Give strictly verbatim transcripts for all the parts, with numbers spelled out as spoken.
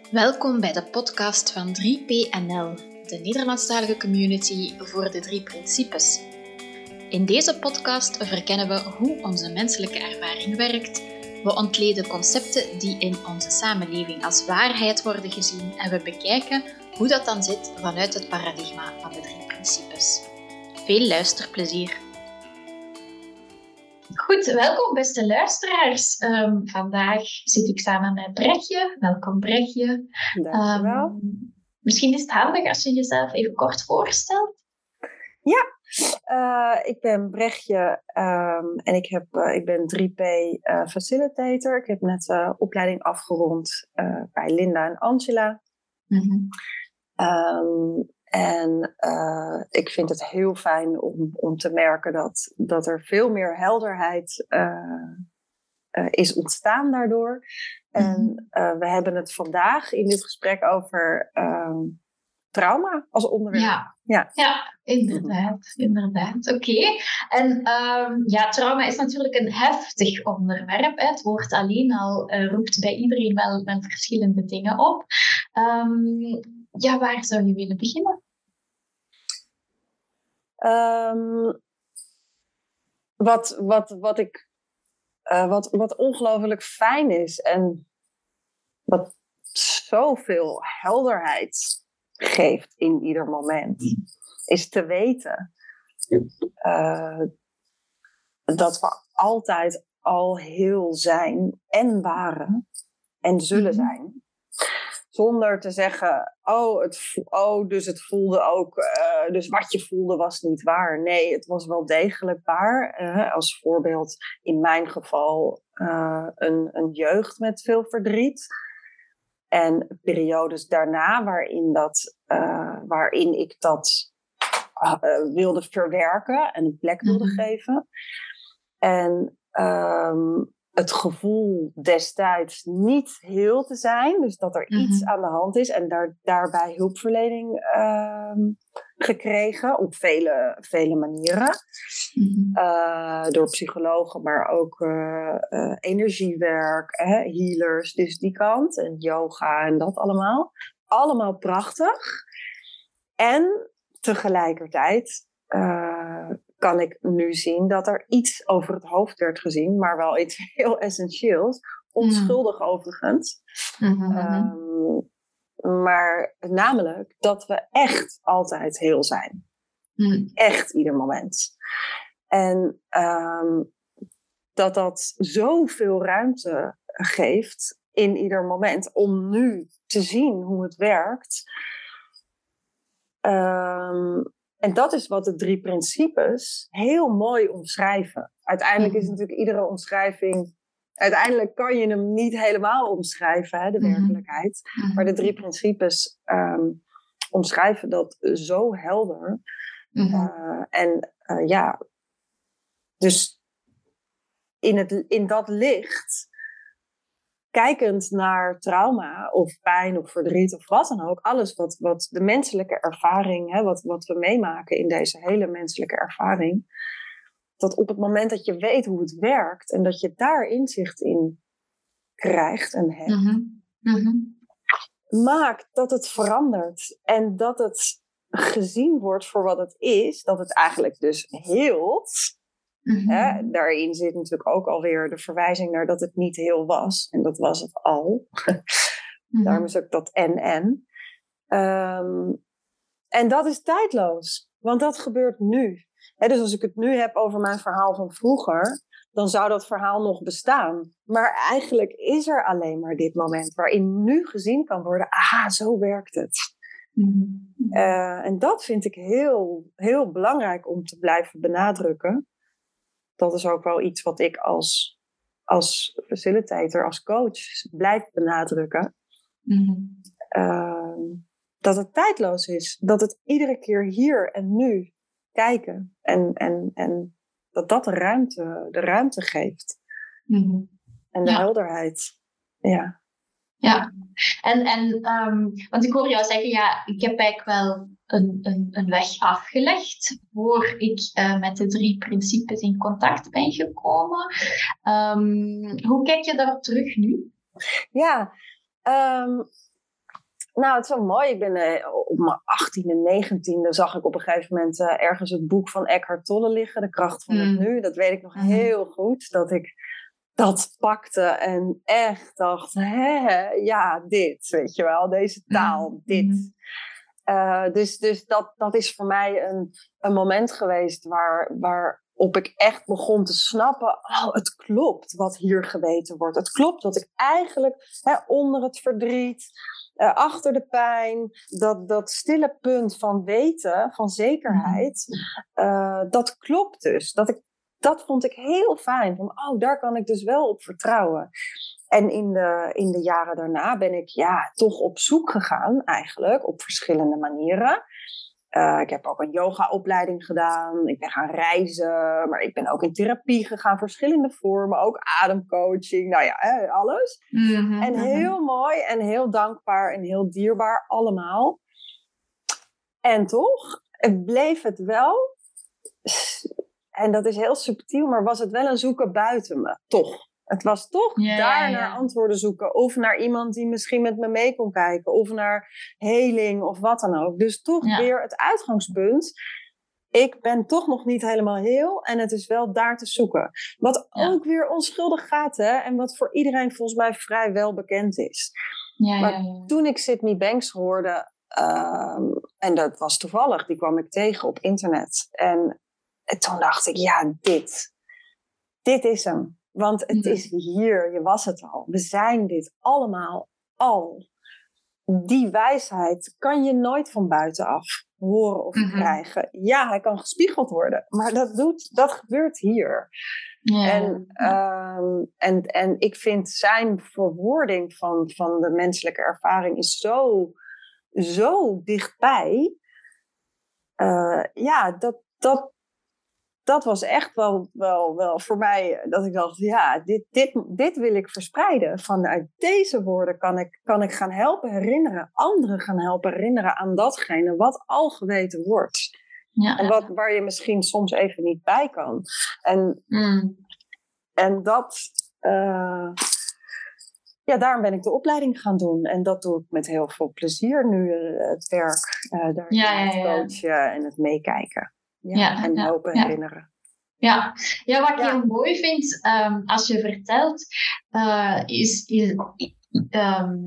Welkom bij de podcast van drie P N L, de Nederlandstalige community voor de drie principes. In deze podcast verkennen we hoe onze menselijke ervaring werkt, we ontleden concepten die in onze samenleving als waarheid worden gezien en we bekijken hoe dat dan zit vanuit het paradigma van de drie principes. Veel luisterplezier! Goed, welkom beste luisteraars. Um, vandaag zit ik samen met Brechtje. Welkom Brechtje. Dankjewel. Um, misschien is het handig als je jezelf even kort voorstelt. Ja, uh, ik ben Brechtje um, en ik, heb, uh, ik ben drie P uh, facilitator. Ik heb net de uh, opleiding afgerond uh, bij Linda en Angela. Mm-hmm. Um, En uh, ik vind het heel fijn om, om te merken dat, dat er veel meer helderheid uh, uh, is ontstaan daardoor. Mm-hmm. En uh, we hebben het vandaag in dit gesprek over uh, trauma als onderwerp. Ja, ja. ja inderdaad. inderdaad. Oké. Okay. En um, ja, trauma is natuurlijk een heftig onderwerp. Hè. Het woord alleen al uh, roept bij iedereen wel, wel verschillende dingen op. Um, Ja, waar zou je willen beginnen? Um, wat, wat, wat, ik, uh, wat, wat ongelooflijk fijn is en wat zoveel helderheid geeft in ieder moment, is te weten uh, dat we altijd al heel zijn en waren en zullen zijn. Zonder te zeggen, oh, het vo- oh dus het voelde ook, uh, dus wat je voelde was niet waar. Nee, het was wel degelijk waar. Uh, als voorbeeld in mijn geval uh, een, een jeugd met veel verdriet. En periodes daarna waarin, dat, uh, waarin ik dat uh, wilde verwerken en een plek wilde mm-hmm. geven. En um, het gevoel destijds niet heel te zijn. Dus dat er mm-hmm. iets aan de hand is. En daar, daarbij hulpverlening uh, gekregen. Op vele, vele manieren. Mm-hmm. Uh, door psychologen, maar ook uh, uh, energiewerk. Hè, healers, dus die kant. En yoga en dat allemaal. Allemaal prachtig. En tegelijkertijd Uh, kan ik nu zien dat er iets over het hoofd werd gezien, maar wel iets heel essentieels. Onschuldig mm. overigens. Mm-hmm. Um, maar namelijk dat we echt altijd heel zijn. Mm. Echt ieder moment. En um, dat dat zoveel ruimte geeft in ieder moment om nu te zien hoe het werkt. Um, En dat is wat de drie principes heel mooi omschrijven. Uiteindelijk is natuurlijk iedere omschrijving... Uiteindelijk kan je hem niet helemaal omschrijven, hè, de mm-hmm. werkelijkheid. Mm-hmm. Maar de drie principes um, omschrijven dat zo helder. Mm-hmm. Uh, en uh, ja, dus in, het, in dat licht... Kijkend naar trauma of pijn of verdriet of wat dan ook. Alles wat, wat de menselijke ervaring, hè, wat, wat we meemaken in deze hele menselijke ervaring. Dat op het moment dat je weet hoe het werkt en dat je daar inzicht in krijgt en hebt. Mm-hmm. Mm-hmm. Maakt dat het verandert. En dat het gezien wordt voor wat het is. Dat het eigenlijk dus heelt. Mm-hmm. Hè, daarin zit natuurlijk ook alweer de verwijzing naar dat het niet heel was. En dat was het al. Mm-hmm. Daarom is ook dat en-en. Um, en dat is tijdloos. Want dat gebeurt nu. Hè, dus als ik het nu heb over mijn verhaal van vroeger, dan zou dat verhaal nog bestaan. Maar eigenlijk is er alleen maar dit moment waarin nu gezien kan worden, aha, zo werkt het. Mm-hmm. Uh, en dat vind ik heel, heel belangrijk om te blijven benadrukken. Dat is ook wel iets wat ik als, als facilitator, als coach blijf benadrukken. Mm-hmm. Uh, dat het tijdloos is. Dat het iedere keer hier en nu kijken. En, en, en dat dat de ruimte, de ruimte geeft. Mm-hmm. En de ja. helderheid. Ja. Ja, en, en um, want ik hoor jou zeggen, ja, ik heb eigenlijk wel een, een, een weg afgelegd voor ik uh, met de drie principes in contact ben gekomen. Um, hoe kijk je daarop terug nu? Ja, um, Nou, het is wel mooi. Ik ben uh, op mijn achttiende, negentiende zag ik op een gegeven moment uh, ergens het boek van Eckhart Tolle liggen. De kracht van mm. het nu. Dat weet ik nog mm. heel goed. Dat ik dat pakte en echt dacht, hè, ja, dit, weet je wel. Deze taal, mm. dit. Uh, dus dus dat, dat is voor mij een, een moment geweest waar, waarop ik echt begon te snappen. Oh, het klopt wat hier geweten wordt. Het klopt dat ik eigenlijk hè, onder het verdriet, uh, achter de pijn, dat, dat stille punt van weten, van zekerheid, uh, dat klopt dus. Dat, ik, dat vond ik heel fijn. Van, oh, daar kan ik dus wel op vertrouwen. En in de, in de jaren daarna ben ik ja, toch op zoek gegaan eigenlijk op verschillende manieren. Uh, ik heb ook een yogaopleiding gedaan. Ik ben gaan reizen. Maar ik ben ook in therapie gegaan. Verschillende vormen. Ook ademcoaching. Nou ja, hè, alles. Mm-hmm, en heel mm-hmm. mooi en heel dankbaar en heel dierbaar allemaal. En toch bleef het wel... En dat is heel subtiel, maar was het wel een zoeken buiten me. Toch. Het was toch ja, daar ja, ja. naar antwoorden zoeken. Of naar iemand die misschien met me mee kon kijken. Of naar heling of wat dan ook. Dus toch ja. weer het uitgangspunt. Ik ben toch nog niet helemaal heel. En het is wel daar te zoeken. Wat ja. ook weer onschuldig gaat. Hè? En wat voor iedereen volgens mij vrij wel bekend is. Ja, maar ja, ja. toen ik Sydney Banks hoorde. Um, en dat was toevallig. Die kwam ik tegen op internet. En, en toen dacht ik. Ja, dit. Dit is hem. Want het is hier, je was het al. We zijn dit allemaal al. Die wijsheid kan je nooit van buitenaf horen of mm-hmm. krijgen. Ja, hij kan gespiegeld worden. Maar dat, doet, dat gebeurt hier. Yeah. En, um, en, en ik vind zijn verwoording van, van de menselijke ervaring is zo, zo dichtbij. Uh, ja, dat... dat Dat was echt wel, wel, wel voor mij dat ik dacht, ja, dit, dit, dit wil ik verspreiden. Vanuit deze woorden kan ik, kan ik gaan helpen herinneren, anderen gaan helpen herinneren aan datgene wat al geweten wordt. Ja. En wat, waar je misschien soms even niet bij kan. En, mm. en dat, uh, ja, daarom ben ik de opleiding gaan doen. En dat doe ik met heel veel plezier nu, uh, het werk, uh, daar ja, het ja, ja. coachen en het meekijken. Ja, ja, en helpen ja, herinneren. Ja. Ja, wat ik ja. heel mooi vind, um, als je vertelt, uh, is... is um,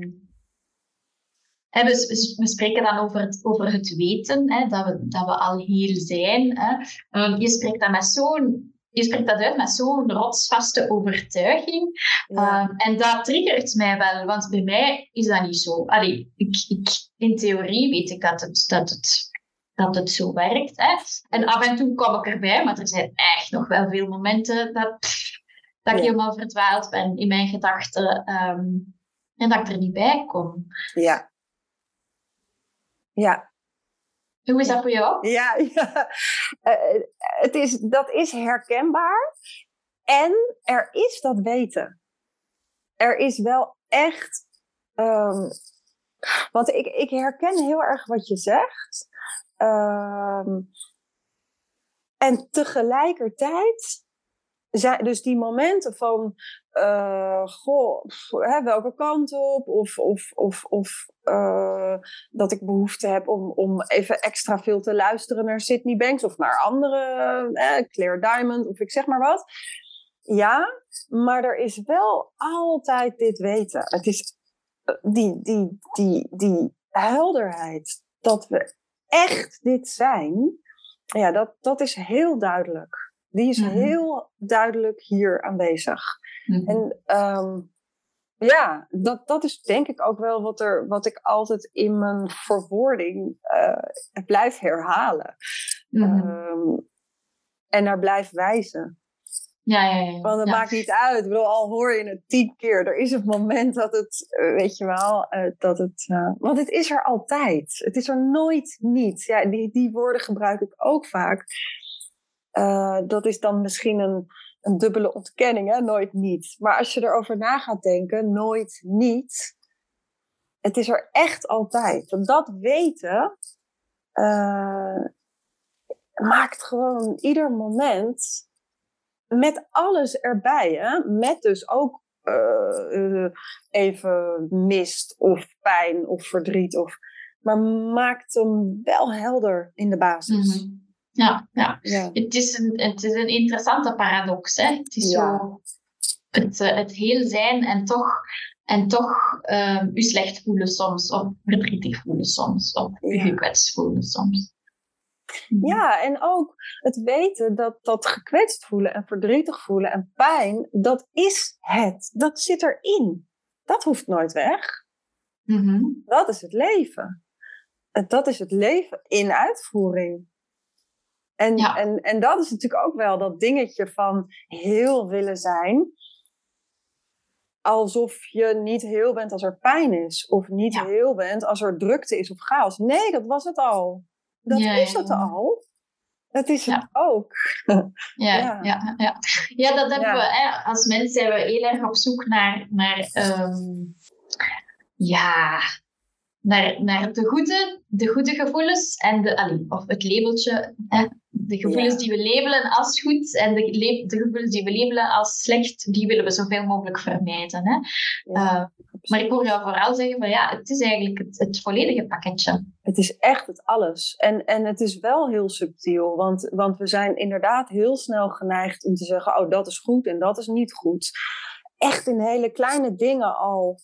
hè, we, we spreken dan over het, over het weten, hè, dat, we, dat we al heel zijn. Hè. Um, je spreekt dat met zo'n... Je spreekt dat uit met zo'n rotsvaste overtuiging. Ja. Um, en dat triggert mij wel, want bij mij is dat niet zo. Allee, ik, ik, in theorie weet ik dat het... Dat het dat het zo werkt. Hè. En af en toe kom ik erbij, maar er zijn echt nog wel veel momenten dat, dat ik ja. helemaal verdwaald ben in mijn gedachten um, en dat ik er niet bij kom. Ja. Ja. Hoe is dat voor jou? Ja, ja. Uh, het is, dat is herkenbaar. En er is dat weten. Er is wel echt... Um, want ik, ik herken heel erg wat je zegt... Um, en tegelijkertijd zijn dus die momenten van uh, goh, hè, welke kant op of, of, of, of uh, dat ik behoefte heb om, om even extra veel te luisteren naar Sydney Banks of naar andere, eh, Claire Diamond of ik zeg maar wat. Ja, maar er is wel altijd dit weten. Het is die, die, die, die helderheid dat we echt dit zijn, ja, dat, dat is heel duidelijk. Die is mm-hmm. heel duidelijk hier aanwezig. Mm-hmm. En um, ja, dat, dat is denk ik ook wel wat, er, wat ik altijd in mijn verwoording uh, blijf herhalen. Mm-hmm. Um, en naar blijf wijzen. Ja, ja, ja. Want het ja. maakt niet uit. Ik bedoel, al hoor je het tien keer. Er is een moment dat het, weet je wel, uh, dat het... Uh, want het is er altijd. Het is er nooit niet. Ja, die, die woorden gebruik ik ook vaak. Uh, dat is dan misschien een, een dubbele ontkenning, hè? Nooit niet. Maar als je erover na gaat denken, nooit niet. Het is er echt altijd. Want dat weten uh, maakt gewoon ieder moment... Met alles erbij, hè? Met dus ook uh, uh, even mist of pijn of verdriet. Of, maar maakt hem wel helder in de basis. Mm-hmm. Ja, ja. ja. Het, is een, het is een interessante paradox. Hè? Het is Ja. zo het, het heel zijn en toch, en toch uh, je slecht voelen soms, of verdrietig voelen soms, of je Ja. gekwetst voelen soms. Ja, en ook het weten dat dat gekwetst voelen en verdrietig voelen en pijn, dat is het. Dat zit erin. Dat hoeft nooit weg. Mm-hmm. Dat is het leven. Dat is het leven in uitvoering. En, ja. en, en dat is natuurlijk ook wel dat dingetje van heel willen zijn. Alsof je niet heel bent als er pijn is. Of niet ja. heel bent als er drukte is of chaos. Nee, dat was het al. Dat ja, is ja, het ja. al. Dat is ja. het ook. ja, ja. Ja, ja. ja, dat hebben ja. we. Hè, als mensen zijn we heel erg op zoek naar... naar um, ja... Naar, naar de, goede, de goede gevoelens en de, allee, of het labeltje, hè, de gevoelens ja. die we labelen als goed en de, le- de gevoelens die we labelen als slecht, die willen we zoveel mogelijk vermijden. Hè. Ja, uh, maar ik hoor jou vooral zeggen van ja, het is eigenlijk het, het volledige pakketje. Het is echt het alles. En, en het is wel heel subtiel, want, want we zijn inderdaad heel snel geneigd om te zeggen, oh dat is goed en dat is niet goed. Echt in hele kleine dingen al.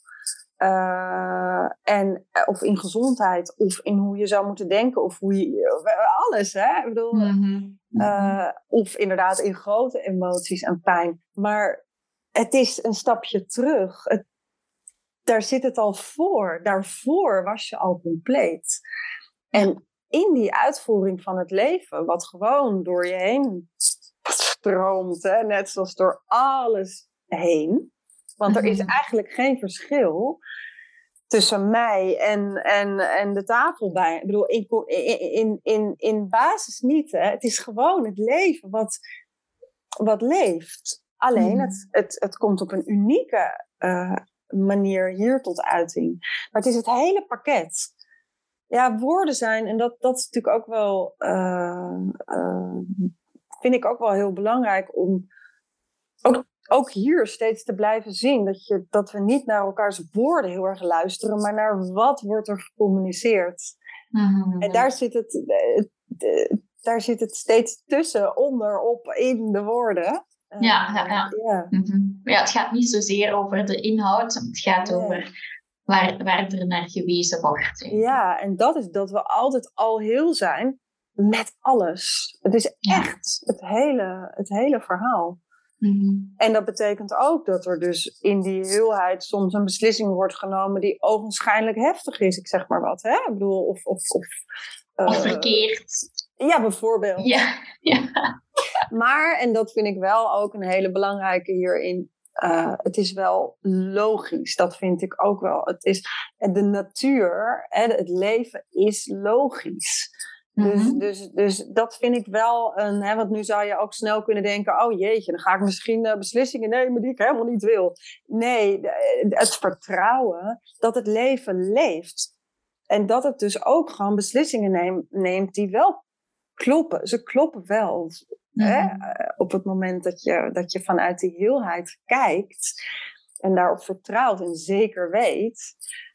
Uh, en, of in gezondheid, of in hoe je zou moeten denken, of hoe je, alles, hè? Ik bedoel, mm-hmm. uh, of inderdaad in grote emoties en pijn. Maar het is een stapje terug. Het, daar zit het al voor. Daarvoor was je al compleet. En in die uitvoering van het leven, wat gewoon door je heen stroomt, hè? Net zoals door alles heen. Want er is eigenlijk geen verschil tussen mij en, en, en de tafel bij. Ik bedoel, in, in, in, in basis niet. Hè. Het is gewoon het leven wat, wat leeft. Alleen, mm. het, het, het komt op een unieke uh, manier hier tot uiting. Maar het is het hele pakket. Ja, woorden zijn, en dat, dat is natuurlijk ook wel... Uh, uh, vind ik ook wel heel belangrijk om... Ook, ook hier steeds te blijven zien. Dat, je, dat we niet naar elkaars woorden heel erg luisteren, maar naar wat wordt er gecommuniceerd. Mm-hmm. En daar zit het, de, de, daar zit het steeds tussen, onder, op, in de woorden. Ja, ja, ja. Uh, yeah. Mm-hmm. Ja, het gaat niet zozeer over de inhoud, het gaat nee. over waar, waar er naar gewezen wordt. Ja, en dat is dat we altijd al heel zijn met alles. Het is echt ja. het, hele, het hele verhaal. Mm-hmm. En dat betekent ook dat er dus in die heelheid soms een beslissing wordt genomen die ogenschijnlijk heftig is. Ik zeg maar wat, hè? Ik bedoel, of... Of, of, uh, of verkeerd. Ja, bijvoorbeeld. Ja, ja. Maar, en dat vind ik wel ook een hele belangrijke hierin, uh, het is wel logisch. Dat vind ik ook wel. Het is, de natuur, hè, het leven is logisch. Mm-hmm. Dus, dus, dus dat vind ik wel een... Hè, want nu zou je ook snel kunnen denken... Oh jeetje, dan ga ik misschien uh, beslissingen nemen die ik helemaal niet wil. Nee, de, het vertrouwen dat het leven leeft. En dat het dus ook gewoon beslissingen neem, neemt die wel kloppen. Ze kloppen wel. Mm-hmm. Hè? Op het moment dat je, dat je vanuit die heelheid kijkt... en daarop vertrouwt en zeker weet...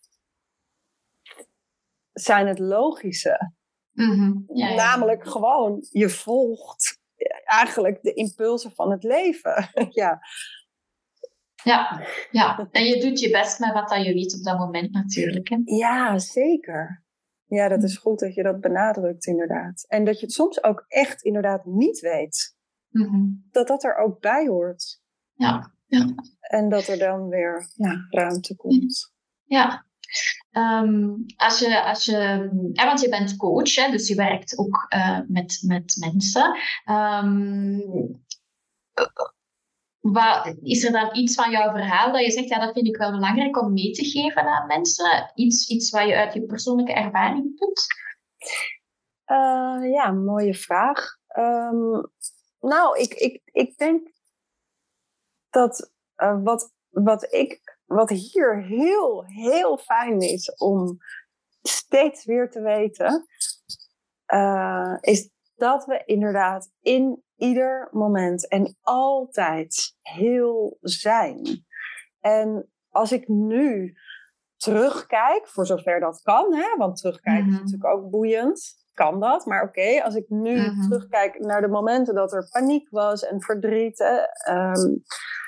zijn het logische... Mm-hmm. Ja, ja. Namelijk gewoon, je volgt eigenlijk de impulsen van het leven. ja. Ja, ja, en je doet je best met wat je weet op dat moment natuurlijk. Hè? Ja, zeker. Ja, dat is goed dat je dat benadrukt inderdaad. En dat je het soms ook echt inderdaad niet weet. Mm-hmm. Dat dat er ook bij hoort. Ja. ja. En dat er dan weer ja, ruimte komt. Ja. Um, als je, als je, ja, want je bent coach, hè, dus je werkt ook uh, met, met mensen. Um, wat, is er dan iets van jouw verhaal dat je zegt, ja, dat vind ik wel belangrijk om mee te geven aan mensen? Iets, iets wat je uit je persoonlijke ervaring doet? Uh, ja, mooie vraag. Um, nou, ik, ik, ik denk dat uh, wat, wat ik... Wat hier heel, heel fijn is om steeds weer te weten, uh, is dat we inderdaad in ieder moment en altijd heel zijn. En als ik nu terugkijk, voor zover dat kan, hè, want terugkijken mm-hmm. is natuurlijk ook boeiend, kan dat. Maar oké, okay, als ik nu mm-hmm. terugkijk naar de momenten dat er paniek was en verdriet, eh, um,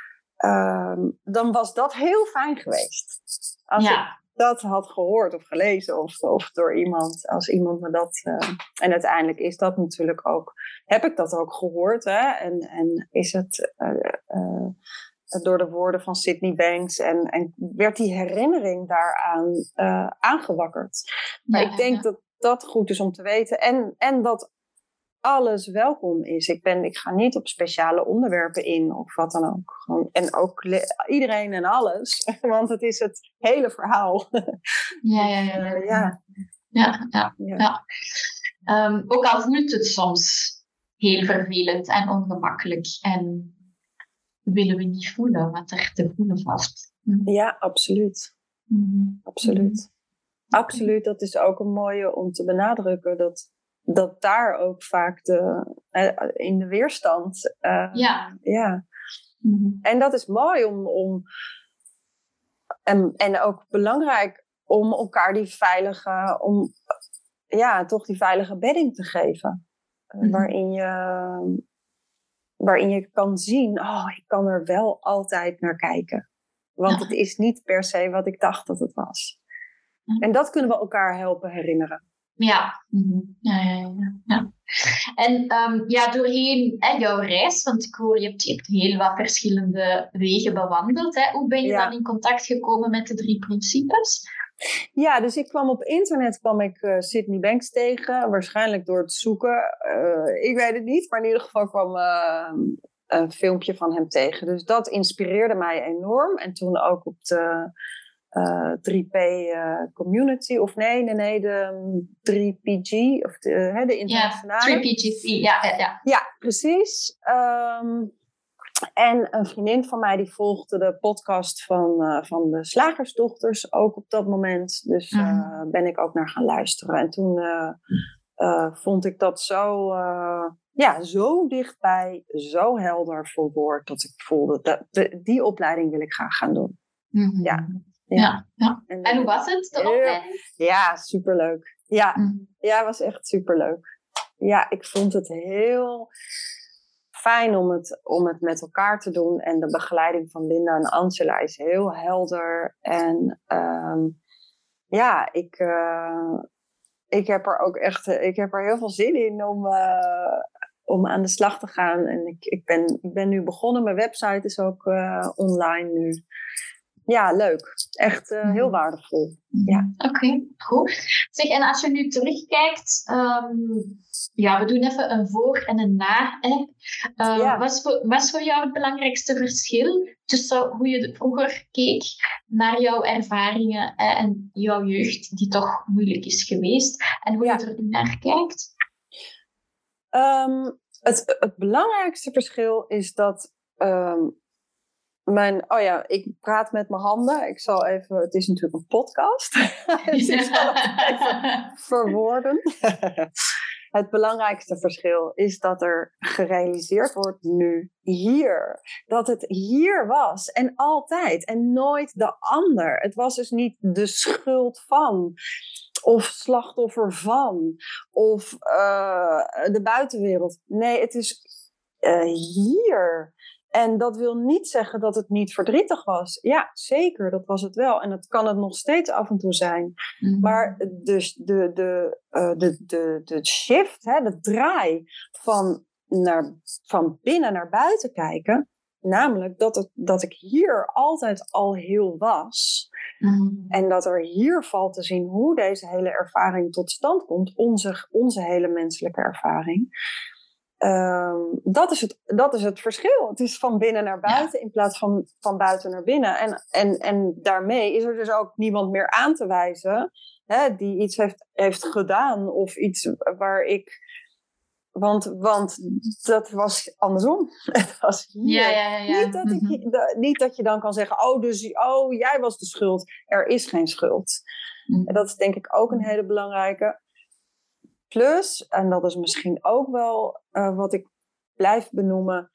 um, dan was dat heel fijn geweest. Als ja. ik dat had gehoord of gelezen of, of door iemand, als iemand me dat... Uh, en uiteindelijk is dat natuurlijk ook, heb ik dat ook gehoord, hè, en, en is het... Uh, uh, door de woorden van Sydney Banks. En, en werd die herinnering daaraan uh, aangewakkerd. Maar ja, ik denk ja. dat dat goed is om te weten. En, en dat alles welkom is. Ik, ben, ik ga niet op speciale onderwerpen in. Of wat dan ook. Gewoon, en ook le- iedereen en alles. Want het is het hele verhaal. Ja, ja, ja. ja. ja. ja, ja, ja. ja. Um, ook al voelt het soms heel vervelend en ongemakkelijk. En willen we niet voelen wat er te voelen valt. Hm. Ja, absoluut. Mm-hmm. Absoluut. Mm-hmm. Absoluut, dat is ook een mooie om te benadrukken. Dat, dat daar ook vaak de, eh, in de weerstand... Uh, ja. ja. Mm-hmm. En dat is mooi om... om en, en ook belangrijk om elkaar die veilige... om ja, toch die veilige bedding te geven. Mm-hmm. Waarin je... Waarin je kan zien, oh, ik kan er wel altijd naar kijken. Want ja. het is niet per se wat ik dacht dat het was. Ja. En dat kunnen we elkaar helpen herinneren. Ja, ja, ja, ja. ja. En um, ja, doorheen hè, jouw reis, want ik hoor, je hebt, je hebt heel wat verschillende wegen bewandeld. Hè. Hoe ben je ja. dan in contact gekomen met de drie principes? Ja, dus ik kwam op internet kwam ik uh, Sydney Banks tegen. Waarschijnlijk door het zoeken. Uh, ik weet het niet, maar in ieder geval kwam uh, een filmpje van hem tegen. Dus dat inspireerde mij enorm. En toen ook op de uh, drie P uh, community. Of nee, nee, nee, de drie P G. Of de, uh, de internationale. Ja, drie P G C, ja. Ja, ja. ja precies. Um, En een vriendin van mij die volgde de podcast van, uh, van de Slagersdochters ook op dat moment. Dus uh, mm. ben ik ook naar gaan luisteren. En toen uh, uh, vond ik dat zo, uh, ja, zo dichtbij, zo helder verwoord, dat ik voelde, dat de, die opleiding wil ik graag gaan doen. Mm-hmm. Ja. Ja. Ja, ja. En, en hoe was het, de opleiding? Ja, superleuk. Ja, mm. ja, het was echt superleuk. Ja, ik vond het heel... fijn om het, om het met elkaar te doen. En de begeleiding van Linda en Angela is heel helder. En um, ja, ik, uh, ik heb er ook echt ik heb er heel veel zin in om, uh, om aan de slag te gaan. En ik, ik, ben, ik ben nu begonnen. Mijn website is ook uh, online nu. Ja, leuk. Echt uh, heel waardevol. Ja. Oké, okay, goed. Zeg, en als je nu terugkijkt, um, ja, we doen even een voor en een na. Hè. Uh, ja. Wat is voor, wat is voor jou het belangrijkste verschil tussen hoe je vroeger keek naar jouw ervaringen hè, en jouw jeugd, die toch moeilijk is geweest, en hoe ja. je er nu naar kijkt? Um, het, het belangrijkste verschil is dat... Um, Mijn, oh ja, ik praat met mijn handen. Ik zal even, het is natuurlijk een podcast. Dus ik zal het even verwoorden. Het belangrijkste verschil is dat er gerealiseerd wordt nu, hier. Dat het hier was en altijd en nooit de ander. Het was dus niet de schuld van of slachtoffer van of uh, de buitenwereld. Nee, het is uh, hier. En dat wil niet zeggen dat het niet verdrietig was. Ja, zeker, dat was het wel. En dat kan het nog steeds af en toe zijn. Mm-hmm. Maar dus de, de, uh, de, de, de shift, hè, de draai van, naar, van binnen naar buiten kijken. Namelijk dat, het, dat ik hier altijd al heel was. Mm-hmm. En dat er hier valt te zien hoe deze hele ervaring tot stand komt. Onze, onze hele menselijke ervaring. Um, dat, is het, dat is het verschil. Het is van binnen naar buiten ja. in plaats van van buiten naar binnen. En, en, en daarmee is er dus ook niemand meer aan te wijzen hè, die iets heeft, heeft gedaan of iets waar ik... Want, want dat was andersom. Het was hier. Ja, ja, ja. Niet, dat ik, mm-hmm. de, niet dat je dan kan zeggen, oh, dus, oh, jij was de schuld. Er is geen schuld. Mm-hmm. En dat is denk ik ook een hele belangrijke... Plus, en dat is misschien ook wel uh, wat ik blijf benoemen,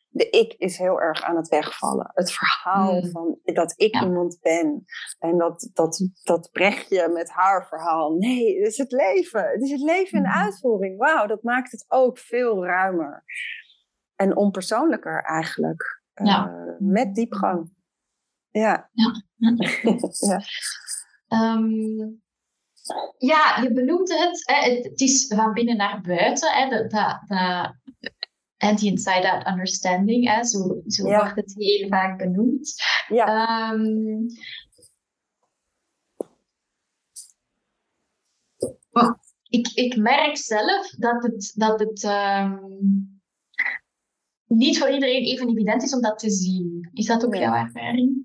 de ik is heel erg aan het wegvallen. Het verhaal mm. van dat ik ja. iemand ben. En dat, dat, dat Brechtje met haar verhaal. Nee, het is het leven. Het is het leven in de uitvoering. Wauw, dat maakt het ook veel ruimer. En onpersoonlijker eigenlijk. Ja. Uh, met diepgang. Ja. Ja. ja. Um, ja, je benoemde het. Hè, het, het is van binnen naar buiten. Hè, de, de, de, en die inside-out understanding. Hè, zo zo ja. wordt het heel vaak benoemd. Ja. Um, oh, ik, ik merk zelf dat het... Dat het um, niet voor iedereen even evident is om dat te zien. Is dat ook nee. jouw ervaring?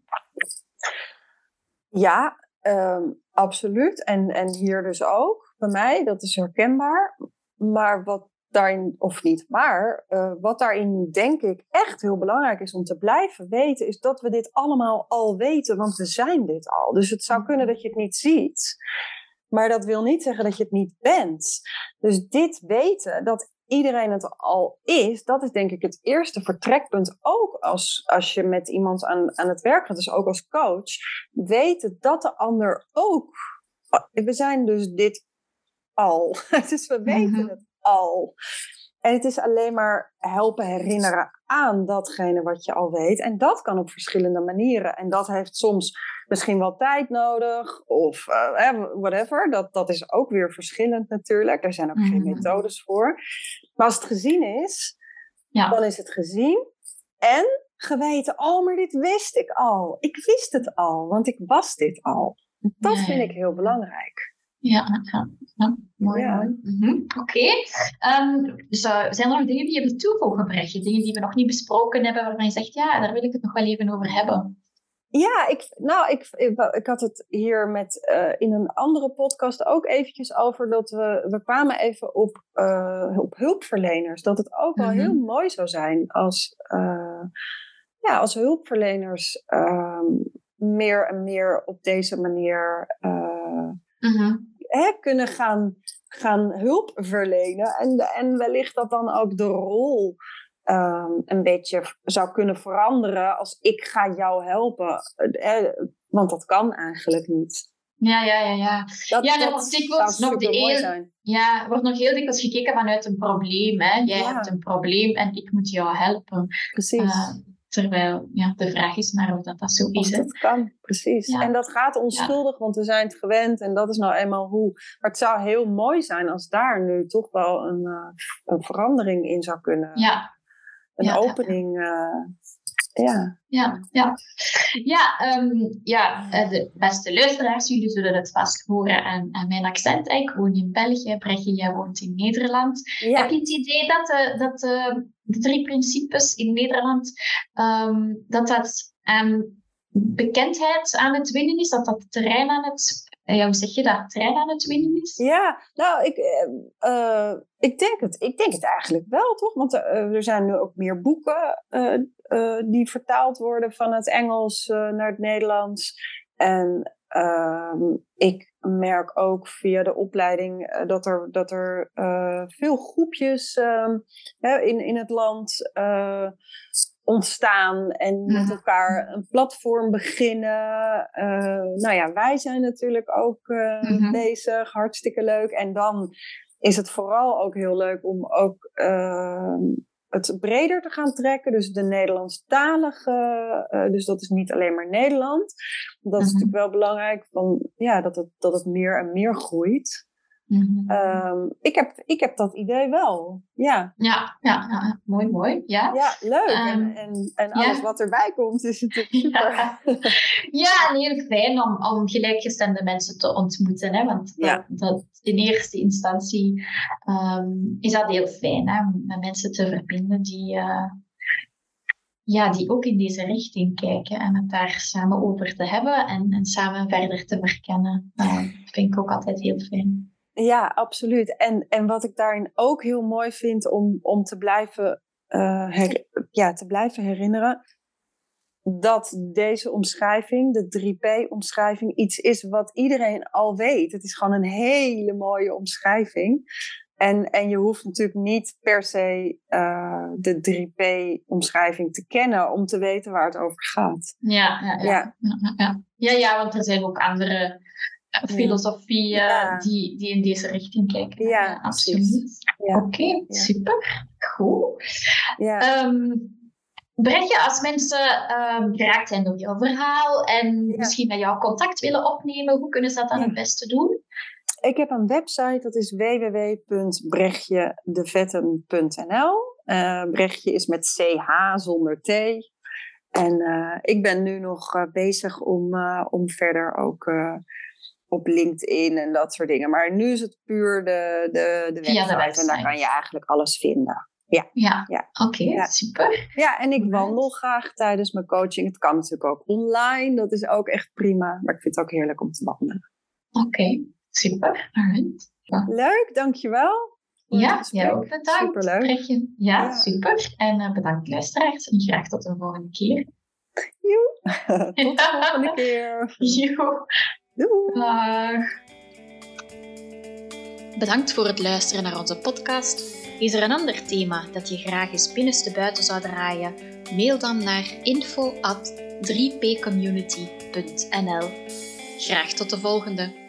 Ja, um, absoluut. En, en hier dus ook, bij mij, dat is herkenbaar. Maar wat daarin, of niet maar, uh, wat daarin denk ik echt heel belangrijk is om te blijven weten, is dat we dit allemaal al weten, want we zijn dit al. Dus het zou kunnen dat je het niet ziet, maar dat wil niet zeggen dat je het niet bent. Dus dit weten, dat iedereen het al is, dat is denk ik het eerste vertrekpunt. Ook als, als je met iemand aan, aan het werk gaat, dus ook als coach. Weten dat de ander ook... We zijn dus dit al. Dus we weten mm-hmm. het al. En het is alleen maar helpen herinneren aan datgene wat je al weet. En dat kan op verschillende manieren. En dat heeft soms misschien wel tijd nodig. Of uh, whatever. Dat, dat is ook weer verschillend natuurlijk. Er zijn ook mm-hmm. geen methodes voor. Maar als het gezien is, ja. dan is het gezien. En geweten, oh, maar dit wist ik al. Ik wist het al, want ik was dit al. Dat nee. vind ik heel belangrijk. Ja, ja, ja. mooi, ja. mooi. Mm-hmm. Oké. Okay. Um, dus, uh, zijn er nog dingen die je wilt toevoegen, Brechtje? Dingen die we nog niet besproken hebben, waarvan je zegt, ja, daar wil ik het nog wel even over hebben. Ja, ik, nou, ik, ik, ik had het hier met, uh, in een andere podcast ook eventjes over, dat we, we kwamen even op, uh, op hulpverleners. Dat het ook wel mm-hmm. heel mooi zou zijn als, uh, ja, als hulpverleners uh, meer en meer op deze manier... Uh, mm-hmm. Hè, kunnen gaan, gaan hulp verlenen. En, en wellicht dat dan ook de rol um, een beetje zou kunnen veranderen als ik ga jou helpen. Eh, want dat kan eigenlijk niet. Ja, ja, ja. ja. Dat, ja, dat wordt dikwijls nog de heel, zijn. Ja, er wordt nog heel dikwijls gekeken vanuit een probleem. Hè. Jij ja. hebt een probleem en ik moet jou helpen. Precies. Uh, Terwijl ja, de vraag is maar of dat, dat zo is. Of dat kan, precies. Ja. En dat gaat onschuldig, ja. want we zijn het gewend. En dat is nou eenmaal hoe. Maar het zou heel mooi zijn als daar nu toch wel een, uh, een verandering in zou kunnen. Ja. Een ja, opening. Ja, uh, ja. ja. ja. ja, um, ja de beste luisteraars, jullie zullen het vast horen aan, aan mijn accent. Ik woon in België, Brechtje, jij woont in Nederland. Ja. Heb je het idee dat, uh, dat uh, de drie principes in Nederland, um, dat dat um, bekendheid aan het winnen is, dat dat terrein aan het, uh, ja, hoe zeg je dat, terrein aan het winnen is? Ja, nou, ik, uh, ik, denk het, ik denk het eigenlijk wel, toch? Want uh, er zijn nu ook meer boeken uh, uh, die vertaald worden van het Engels uh, naar het Nederlands. En uh, ik merk ook via de opleiding uh, dat er, dat er uh, veel groepjes uh, in, in het land uh, ontstaan en met elkaar een platform beginnen. Uh, nou ja, wij zijn natuurlijk ook uh, mm-hmm. bezig, hartstikke leuk. En dan is het vooral ook heel leuk om ook uh, het breder te gaan trekken. Dus de Nederlandstalige, uh, dus dat is niet alleen maar Nederland. Dat mm-hmm. is natuurlijk wel belangrijk, van, ja, dat, het, dat het meer en meer groeit. Mm-hmm. Um, ik, heb, ik heb dat idee wel, ja. Ja, ja, ja mooi, mooi. Ja, ja leuk. Um, en, en, en alles ja. wat erbij komt is natuurlijk super. Ja, ja en heel fijn om, om gelijkgestemde mensen te ontmoeten. Hè? Want ja. dat, dat in eerste instantie um, is dat heel fijn, hè? Om met mensen te verbinden die... Uh, Ja, die ook in deze richting kijken en het daar samen over te hebben en, en samen verder te verkennen. Uh, vind ik ook altijd heel fijn. Ja, absoluut. En, en wat ik daarin ook heel mooi vind om, om te, blijven, uh, her, ja, te blijven herinneren, dat deze omschrijving, de drie P-omschrijving, iets is wat iedereen al weet. Het is gewoon een hele mooie omschrijving. En, en je hoeft natuurlijk niet per se uh, de drie P-omschrijving te kennen om te weten waar het over gaat. Ja, ja, ja. Ja, ja, ja. ja, ja want er zijn ook andere uh, filosofieën ja. die, die in deze richting kijken. Ja, ja absoluut. Ja. Oké, okay, ja. super. Goed. Ja. Um, Brechtje, als mensen um, geraakt zijn door jouw verhaal en ja. misschien met jou contact willen opnemen, hoe kunnen ze dat dan ja. het beste doen? Ik heb een website, dat is w w w punt brechtje de vetten punt n l. Uh, Brechtje is met C H zonder T. En uh, ik ben nu nog uh, bezig om, uh, om verder ook uh, op LinkedIn en dat soort dingen. Maar nu is het puur de, de, de, website, de website. En daar kan je eigenlijk alles vinden. Ja, ja. ja. oké, okay, ja. super. Ja, en ik wandel graag tijdens mijn coaching. Het kan natuurlijk ook online, dat is ook echt prima. Maar ik vind het ook heerlijk om te wandelen. Oké. Okay. Super, alright. Ja. Leuk, dankjewel. Ja, jij ook bedankt. Superleuk. Ja, ja, super. En uh, bedankt luisteraars. En graag tot de volgende keer. Joe. Tot de volgende keer. Joe. Doei. Dag. Bedankt voor het luisteren naar onze podcast. Is er een ander thema dat je graag eens binnenstebuiten zou draaien? Mail dan naar info at drie p community punt n l. Graag tot de volgende.